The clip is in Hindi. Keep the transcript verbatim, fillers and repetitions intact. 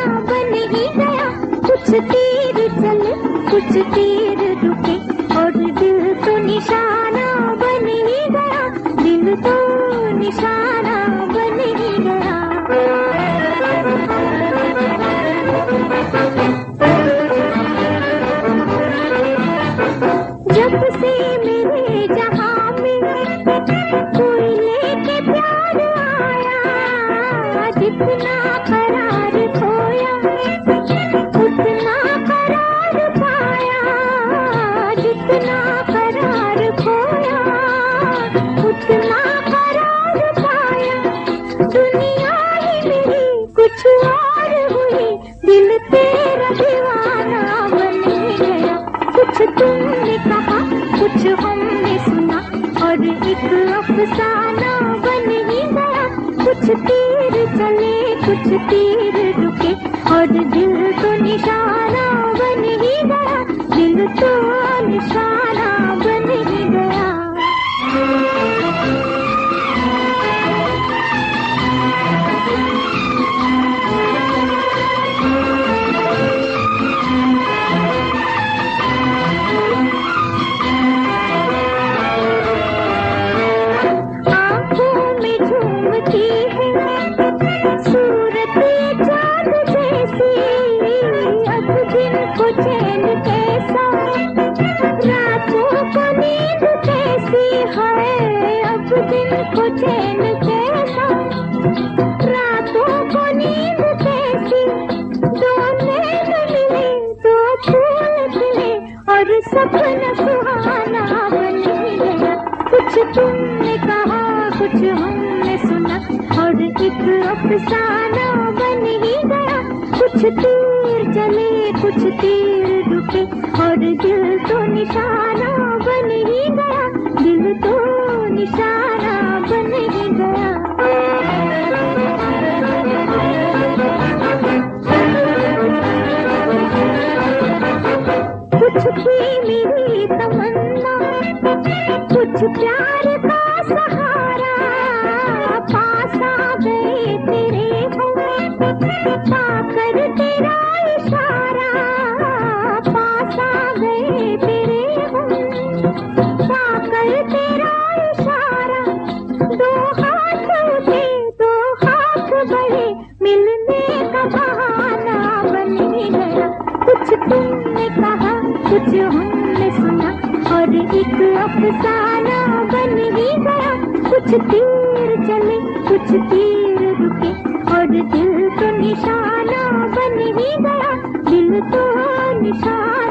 बन ही गया। कुछ तीर चले कुछ तीर रुके और दिल तो निशाना बन ही गया। दिल तो निशाना बन ही गया। जब से मेरे जहां में कोई लेके प्यार आया, जितना करार खोया उतना करार पाया। जितना करार खोया उतना करार पाया। दुनिया ही मेरी कुछ और हुई, दिल तेरा दीवाना बन गया। कुछ तुमने कहा कुछ हमने सुना और एक अफसाना बन ही गया। कुछ तीर चले कुछ तीर रुके और दिल तो निशाना बन ही गया। दिल तो निशाना बन ही गया। चैन कैसा रातों को नींद कैसी है। अब दिन को चैन कैसा रातों को नींद कैसी। दो नैन मिले दो फूल खिले और सपना सुहाना बन गया। कुछ तुमने कहा कुछ हमने सुना और एक अफसाना बन ही गया। कुछ तीर चले कुछ तीर रुके और दिल तो निशाना बन ही गया। दिल तो निशाना बन ही गया। कुछ थी मेरी तमन्ना कुछ प्यार का सहारा। पास आ गए तेरे हो पाकर तेरा इशारा। पास आ गए तेरे हो पाकर तेरा इशारा। दो हाथ उठे दो हाथ बढ़े मिलने का बहाना बन ही गया। कुछ तुमने कहा कुछ हमने सुना और एक अफसाना बन ही गया। कुछ तीर चले कुछ तीर रुके और दिल तो निशाना बन ही गया। दिल तो निशाना